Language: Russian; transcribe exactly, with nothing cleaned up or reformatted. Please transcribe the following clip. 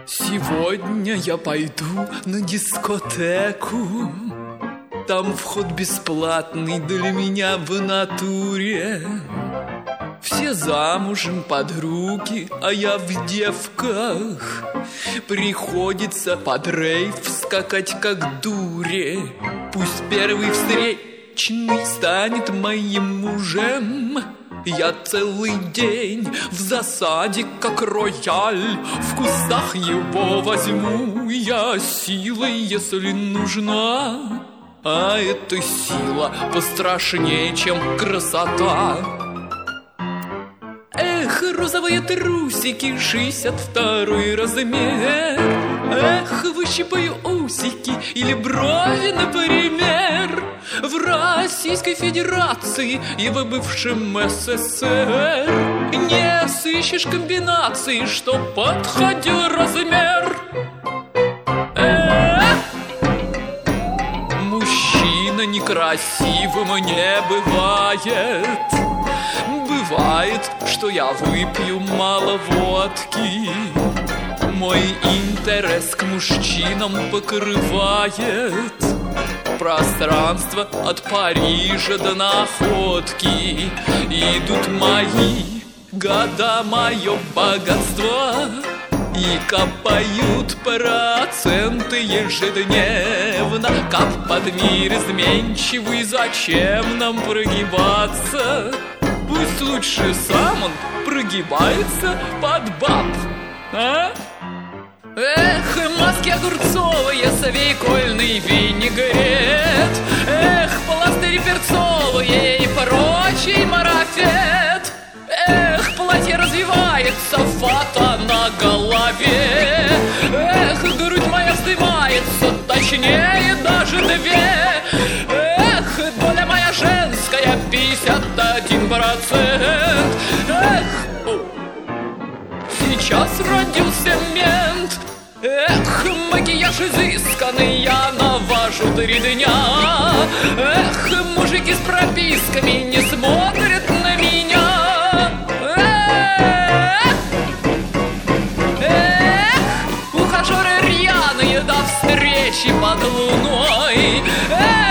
Сегодня я пойду на дискотеку. Там вход бесплатный для меня в натуре. Все замужем подруги, а я в девках. Приходится под рейв скакать как дуре. Пусть первый встречный станет моим мужем. Я целый день в засаде, как рояль. В кустах его возьму я силой, если нужна. А эта сила пострашнее, чем красота. Эх, розовые трусики, шестьдесят второй размер. Эх, выщипаю усики или брови, например. В Российской Федерации и в бывшем СССР не сыщешь комбинации, что подходил размер. Эх! Мужчина некрасивым не бывает. Бывает, что я выпью мало водки. Мой интерес к мужчинам покрывает пространство от Парижа до Находки. Идут мои года, мое богатство, и капают проценты ежедневно. Капает мир изменчивый, зачем нам прогибаться? Пусть лучше сам он прогибается под баб, а? Эх, маски огурцовые, свекольный винегрет. Эх, пластыри перцовые и прочий марафет. Эх, платье развивается, фата на голове. Эх, грудь моя вздымается, точнее даже две. Эх, доля моя женская пятьдесят один процент. Эх, сейчас родился мент. Эх, макияж изысканный я навожу три дня. Эх, мужики с прописками не смотрят на меня. Эх, эх, ухажеры рьяные до встречи под луной. Эх,